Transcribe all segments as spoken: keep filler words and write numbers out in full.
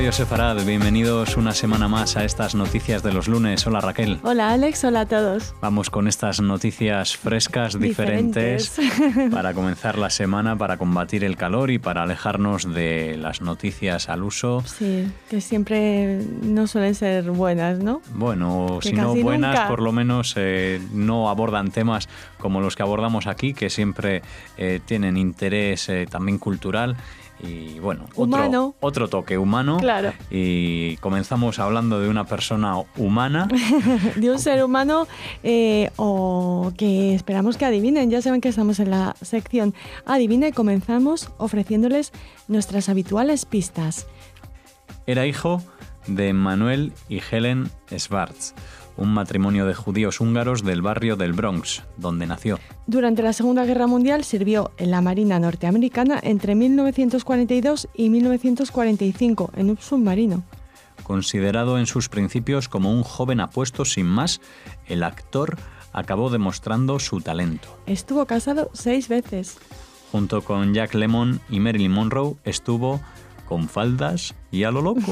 Radio Sefarad, bienvenidos una semana más a estas noticias de los lunes. Hola Raquel. Hola Alex, hola a todos. Vamos con estas noticias frescas, diferentes, diferentes, para comenzar la semana, para combatir el calor y para alejarnos de las noticias al uso. Sí, que siempre no suelen ser buenas, ¿no? Bueno, que si no buenas, nunca. por lo menos eh, no abordan temas como los que abordamos aquí, que siempre eh, tienen interés eh, también cultural. Y bueno, otro, otro toque humano. Claro. Y comenzamos hablando de una persona humana. De un ser humano eh, o que esperamos que adivinen. Ya saben que estamos en la sección Adivina y comenzamos ofreciéndoles nuestras habituales pistas. Era hijo de Manuel y Helen Schwartz, un matrimonio de judíos húngaros del barrio del Bronx, donde nació. Durante la Segunda Guerra Mundial sirvió en la Marina norteamericana entre mil novecientos cuarenta y dos y mil novecientos cuarenta y cinco en un submarino. Considerado en sus principios como un joven apuesto sin más, el actor acabó demostrando su talento. Estuvo casado seis veces. Junto con Jack Lemmon y Marilyn Monroe estuvo con faldas y a lo loco.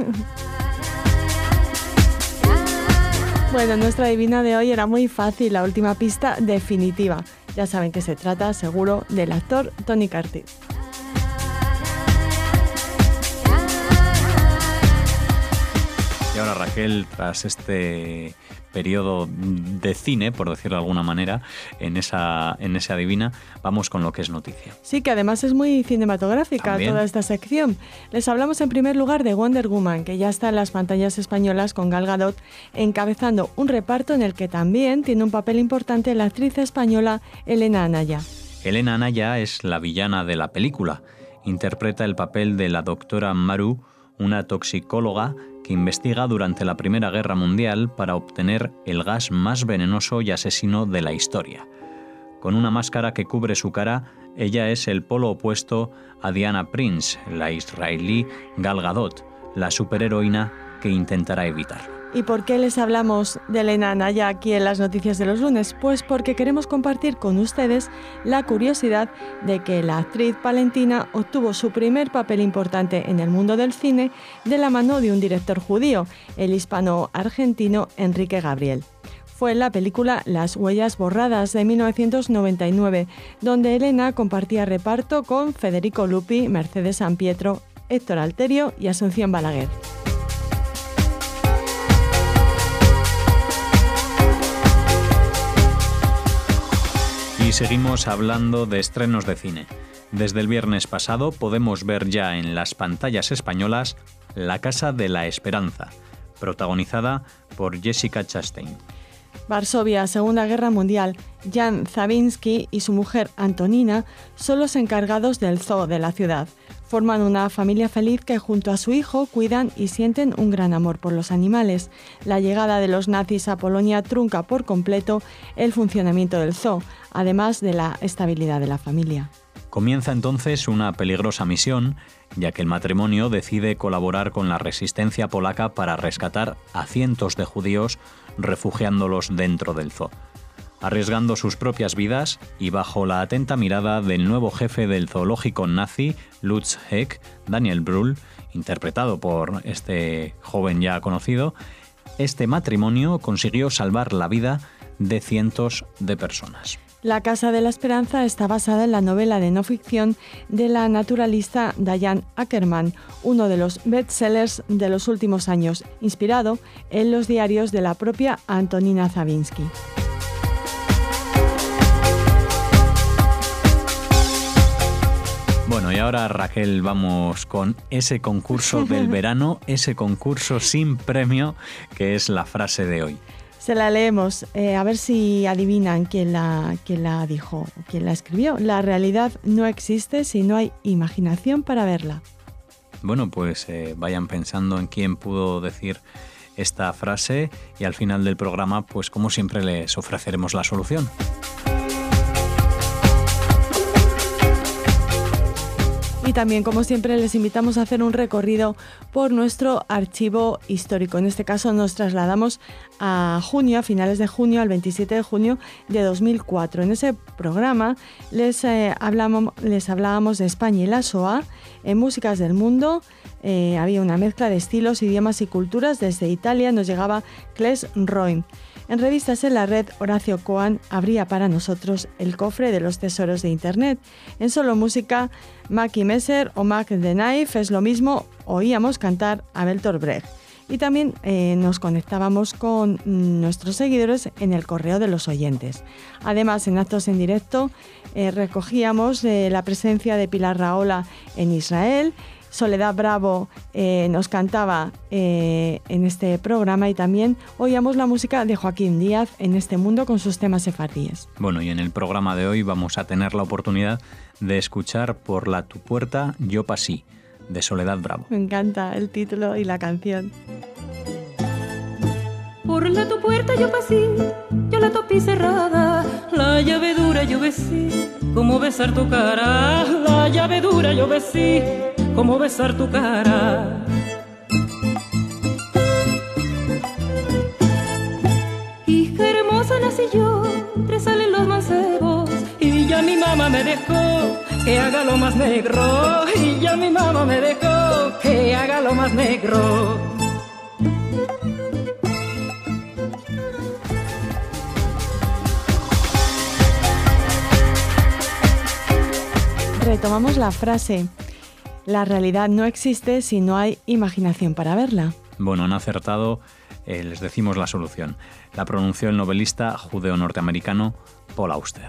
Bueno, nuestra adivina de hoy era muy fácil, la última pista definitiva. Ya saben que se trata, seguro, del actor Tony Curtis. Y ahora, Raquel, tras este periodo de cine, por decirlo de alguna manera, en esa, en esa adivina, vamos con lo que es noticia. Sí, que además es muy cinematográfica ¿También? Toda esta sección. Les hablamos en primer lugar de Wonder Woman, que ya está en las pantallas españolas con Gal Gadot encabezando un reparto en el que también tiene un papel importante la actriz española Elena Anaya. Elena Anaya es la villana de la película. Interpreta el papel de la doctora Maru, una toxicóloga que investiga durante la Primera Guerra Mundial para obtener el gas más venenoso y asesino de la historia. Con una máscara que cubre su cara, ella es el polo opuesto a Diana Prince, la israelí Gal Gadot, la superheroína que intentará evitarlo. ¿Y por qué les hablamos de Elena Anaya aquí en las noticias de los lunes? Pues porque queremos compartir con ustedes la curiosidad de que la actriz palentina obtuvo su primer papel importante en el mundo del cine de la mano de un director judío, el hispano-argentino Enrique Gabriel. Fue en la película Las huellas borradas de mil novecientos noventa y nueve, donde Elena compartía reparto con Federico Lupi, Mercedes Sampietro, Héctor Alterio y Asunción Balaguer. Y seguimos hablando de estrenos de cine. Desde el viernes pasado podemos ver ya en las pantallas españolas La Casa de la Esperanza, protagonizada por Jessica Chastain. Varsovia, Segunda Guerra Mundial. Jan Zawinski y su mujer Antonina son los encargados del zoo de la ciudad. Forman una familia feliz que junto a su hijo cuidan y sienten un gran amor por los animales. La llegada de los nazis a Polonia trunca por completo el funcionamiento del zoo, además de la estabilidad de la familia. Comienza entonces una peligrosa misión, ya que el matrimonio decide colaborar con la resistencia polaca para rescatar a cientos de judíos refugiándolos dentro del zoo. Arriesgando sus propias vidas y bajo la atenta mirada del nuevo jefe del zoológico nazi, Lutz Heck, Daniel Brühl, interpretado por este joven ya conocido, este matrimonio consiguió salvar la vida de cientos de personas. La Casa de la Esperanza está basada en la novela de no ficción de la naturalista Diane Ackerman, uno de los bestsellers de los últimos años, inspirado en los diarios de la propia Antonina Zawinski. Bueno, y ahora, Raquel, vamos con ese concurso del verano, ese concurso sin premio, que es la frase de hoy. Se la leemos, eh, a ver si adivinan quién la, quién la dijo, quién la escribió. La realidad no existe si no hay imaginación para verla. Bueno, pues eh, vayan pensando en quién pudo decir esta frase y al final del programa, pues como siempre, les ofreceremos la solución. Y también, como siempre, les invitamos a hacer un recorrido por nuestro archivo histórico. En este caso nos trasladamos a junio, a finales de junio, al veintisiete de junio de dos mil cuatro. En ese programa les, eh, hablamos, les hablábamos de España y la Shoah. En Músicas del Mundo eh, había una mezcla de estilos, idiomas y culturas. Desde Italia nos llegaba Claes Roym. En Revistas en la Red, Horacio Coan abría para nosotros el cofre de los tesoros de Internet. En Solo Música, Mackie Messer o Mac the Knife es lo mismo, oíamos cantar a Bertolt Brecht. Y también eh, nos conectábamos con nuestros seguidores en el correo de los oyentes. Además, en actos en directo eh, recogíamos eh, la presencia de Pilar Rahola en Israel. Soledad Bravo eh, nos cantaba eh, en este programa y también oíamos la música de Joaquín Díaz en Este Mundo con sus temas sefardíes. Bueno, y en el programa de hoy vamos a tener la oportunidad de escuchar Por la tu puerta yo pasí, de Soledad Bravo. Me encanta el título y la canción. Por la tu puerta yo pasé, yo la topí cerrada, la llave dura yo besé, como besar tu cara, la llave dura yo besé, como besar tu cara. Hija hermosa nací yo, tres salen los mancebos, y ya mi mamá me dejó que haga lo más negro, y ya mi mamá me dejó que haga lo más negro. Retomamos la frase: la realidad no existe si no hay imaginación para verla. Bueno, han acertado, eh, les decimos la solución. La pronunció el novelista judeo-norteamericano Paul Auster.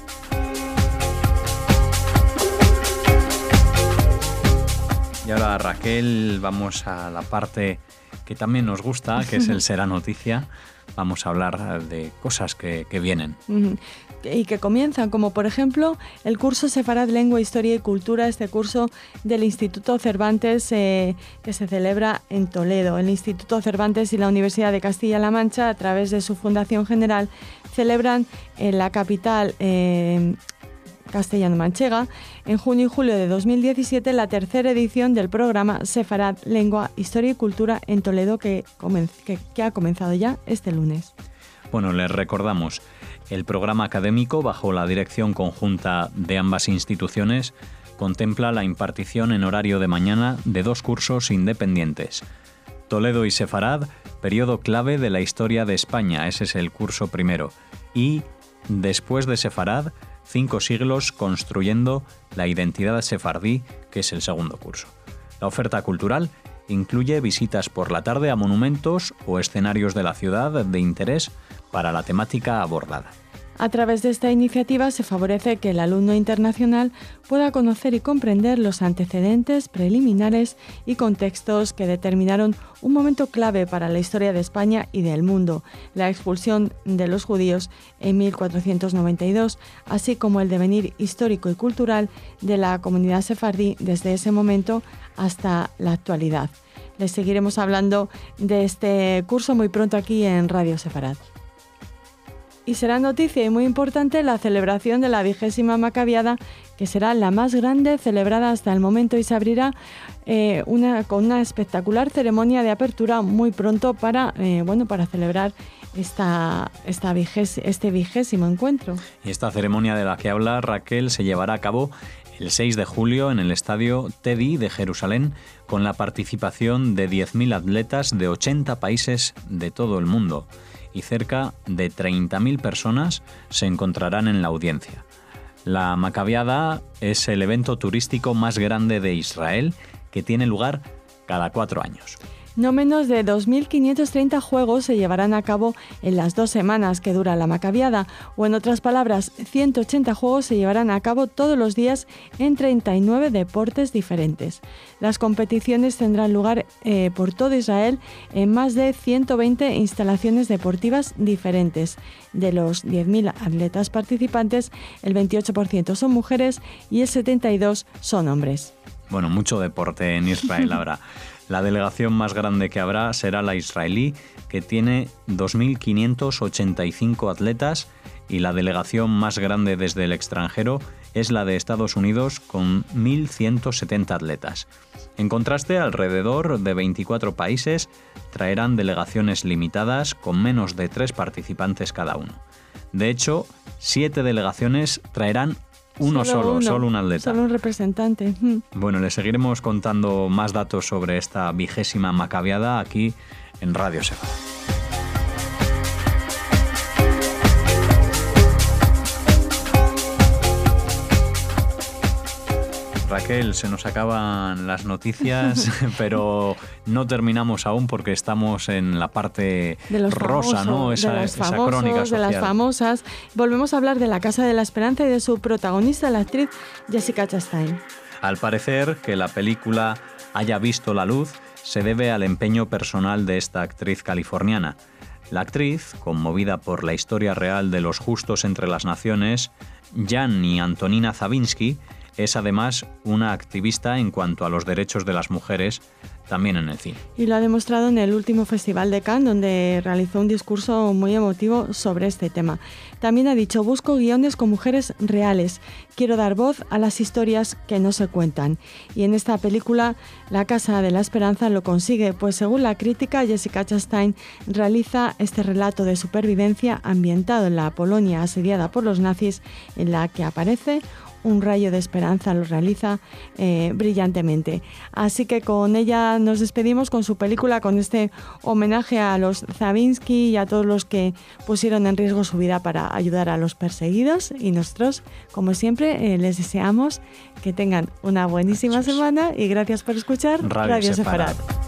Y ahora, Raquel, vamos a la parte que también nos gusta, que es el Será Noticia. Vamos a hablar de cosas que, que vienen. Y que comienzan, como por ejemplo el curso Sefarad Lengua, Historia y Cultura, este curso del Instituto Cervantes eh, que se celebra en Toledo. El Instituto Cervantes y la Universidad de Castilla-La Mancha, a través de su Fundación General, celebran en la capital eh, castellano-manchega, en junio y julio de dos mil diecisiete, la tercera edición del programa Sefarad Lengua, Historia y Cultura en Toledo, que, que, que ha comenzado ya este lunes. Bueno, les recordamos, el programa académico, bajo la dirección conjunta de ambas instituciones, contempla la impartición en horario de mañana de dos cursos independientes. Toledo y Sefarad, periodo clave de la historia de España, ese es el curso primero. Y, después de Sefarad, cinco siglos construyendo la identidad sefardí, que es el segundo curso. La oferta cultural incluye visitas por la tarde a monumentos o escenarios de la ciudad de interés para la temática abordada. A través de esta iniciativa se favorece que el alumno internacional pueda conocer y comprender los antecedentes, preliminares y contextos que determinaron un momento clave para la historia de España y del mundo, la expulsión de los judíos en mil cuatrocientos noventa y dos, así como el devenir histórico y cultural de la comunidad sefardí desde ese momento hasta la actualidad. Les seguiremos hablando de este curso muy pronto aquí en Radio Sefarad. Y será noticia y muy importante la celebración de la vigésima Macabiada, que será la más grande celebrada hasta el momento y se abrirá eh, una, con una espectacular ceremonia de apertura muy pronto para, eh, bueno, para celebrar esta, esta vigés, este vigésimo encuentro. Y esta ceremonia de la que habla Raquel se llevará a cabo el seis de julio en el Estadio Teddy de Jerusalén, con la participación de diez mil atletas de ochenta países de todo el mundo. Y cerca de treinta mil personas se encontrarán en la audiencia. La Macabiada es el evento turístico más grande de Israel, que tiene lugar cada cuatro años. No menos de dos mil quinientos treinta juegos se llevarán a cabo en las dos semanas que dura la Macabiada, o en otras palabras, ciento ochenta juegos se llevarán a cabo todos los días en treinta y nueve deportes diferentes. Las competiciones tendrán lugar eh, por todo Israel en más de ciento veinte instalaciones deportivas diferentes. De los diez mil atletas participantes, el veintiocho por ciento son mujeres y el setenta y dos por ciento son hombres. Bueno, mucho deporte en Israel ahora. La delegación más grande que habrá será la israelí, que tiene dos mil quinientos ochenta y cinco atletas, y la delegación más grande desde el extranjero es la de Estados Unidos con mil ciento setenta atletas. En contraste, alrededor de veinticuatro países traerán delegaciones limitadas con menos de tres participantes cada uno. De hecho, siete delegaciones traerán uno solo, solo, uno, solo un atleta. Solo un representante. Bueno, les seguiremos contando más datos sobre esta vigésima macabiada aquí en Radio Sefardí. Raquel, se nos acaban las noticias, pero no terminamos aún porque estamos en la parte de los rosa, famosos, ¿no? Esa, de los esa famosos, crónica social. De las famosas. Volvemos a hablar de La Casa de la Esperanza y de su protagonista, la actriz Jessica Chastain. Al parecer, que la película haya visto la luz se debe al empeño personal de esta actriz californiana. La actriz, conmovida por la historia real de los justos entre las naciones, Jan y Antonina Zabinsky, es además una activista en cuanto a los derechos de las mujeres, también en el cine. Y lo ha demostrado en el último Festival de Cannes, donde realizó un discurso muy emotivo sobre este tema. También ha dicho: busco guiones con mujeres reales, quiero dar voz a las historias que no se cuentan. Y en esta película, La Casa de la Esperanza lo consigue, pues según la crítica, Jessica Chastain realiza este relato de supervivencia ambientado en la Polonia asediada por los nazis, en la que aparece un rayo de esperanza, lo realiza eh, brillantemente. Así que con ella nos despedimos, con su película, con este homenaje a los Zabinsky y a todos los que pusieron en riesgo su vida para ayudar a los perseguidos. Y nosotros, como siempre, eh, les deseamos que tengan una buenísima semana y gracias por escuchar Radio, Radio Sefarad.